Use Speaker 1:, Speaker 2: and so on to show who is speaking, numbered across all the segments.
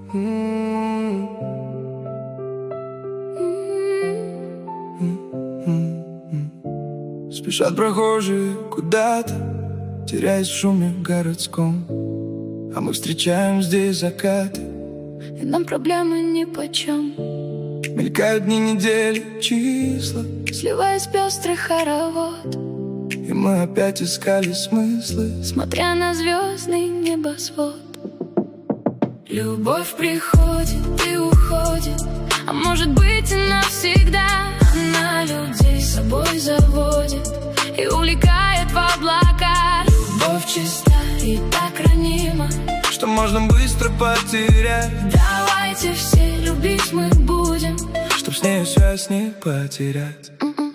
Speaker 1: Спешат прохожие куда-то, теряясь в шуме городском, а мы встречаем здесь закаты,
Speaker 2: и нам проблемы нипочем.
Speaker 1: Мелькают дни, недели, числа,
Speaker 2: сливаясь в пестрый хоровод,
Speaker 1: и мы опять искали смыслы,
Speaker 2: смотря на звездный небосвод. Любовь приходит и уходит, а может быть и навсегда. Она людей с собой заводит и увлекает в облака. Любовь чиста и так ранима,
Speaker 1: что можно быстро потерять.
Speaker 2: Давайте все любить мы будем,
Speaker 1: чтоб с нею связь не потерять.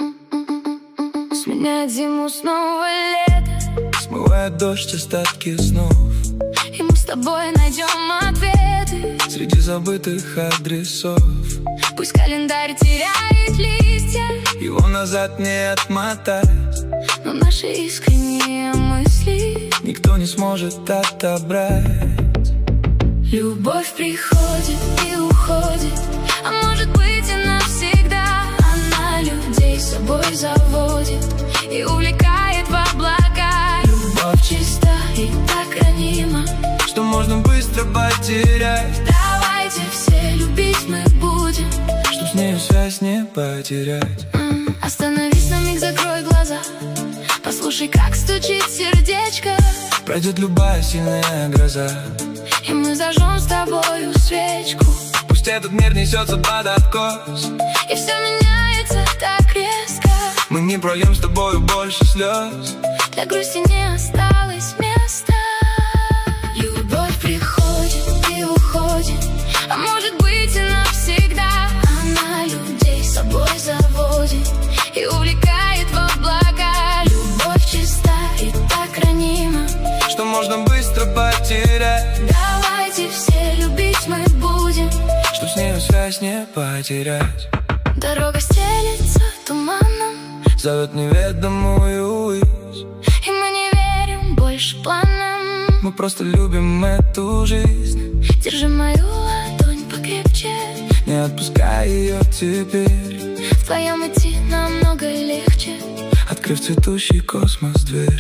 Speaker 2: Сменяет зиму снова лето,
Speaker 1: смывает дождь остатки снов,
Speaker 2: и мы с тобой найдем ответы
Speaker 1: среди забытых адресов.
Speaker 2: Пусть календарь теряет листья,
Speaker 1: его назад не отмотать,
Speaker 2: но наши искренние мысли
Speaker 1: никто не сможет отобрать.
Speaker 2: Любовь приходит и уходит, а может быть и навсегда. Она людей с собой заводит и увлекает в облака. Любовь чиста и так ранима,
Speaker 1: что можно быстро потерять.
Speaker 2: Давайте все любить мы будем,
Speaker 1: чтоб с нею связь не потерять.
Speaker 2: Остановись на миг, закрой глаза, послушай, как стучит сердечко.
Speaker 1: Пройдет любая сильная гроза,
Speaker 2: и мы зажжем с тобою свечку.
Speaker 1: Пусть этот мир несется под откос,
Speaker 2: и все меняется так резко.
Speaker 1: Мы не прольем с тобою больше слез,
Speaker 2: для грусти не осталось места. Любовь приходит и уходит, а может быть и навсегда. Она людей с собой заводит и увлекает в облака. Любовь чиста и так ранима,
Speaker 1: что можно быстро потерять.
Speaker 2: Давайте все любить мы будем,
Speaker 1: чтоб с нею связь не потерять.
Speaker 2: Дорога стелется туманом,
Speaker 1: зовет неведомую высь,
Speaker 2: и мы не верим больше планам.
Speaker 1: Мы просто любим эту жизнь.
Speaker 2: Держи мою ладонь покрепче,
Speaker 1: не отпускай ее теперь.
Speaker 2: Вдвоем идти намного легче,
Speaker 1: открыв цветущий космос дверь.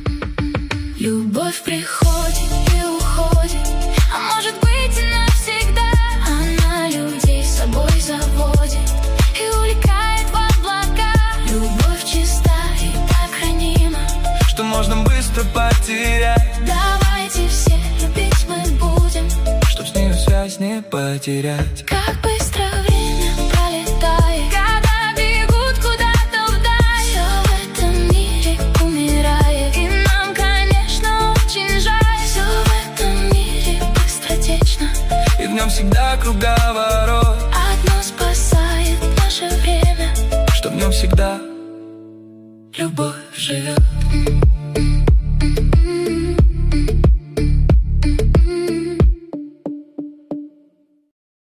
Speaker 2: Любовь приходит и уходит, а может быть и навсегда. Она людей с собой заводит и увлекает в облака. Любовь чиста и так ранима,
Speaker 1: что можно быстро потерять.
Speaker 2: Давайте все любить мы будем,
Speaker 1: чтоб с нею связь не потерять.
Speaker 2: Как быстро время пролетает, когда бегут куда-то вдаль. Все в этом мире умирает, и нам, конечно, очень жаль. Все в этом мире быстротечно,
Speaker 1: и в нем всегда круговорот.
Speaker 2: одно спасает наше время,
Speaker 1: что в нем всегда
Speaker 2: любовь живет.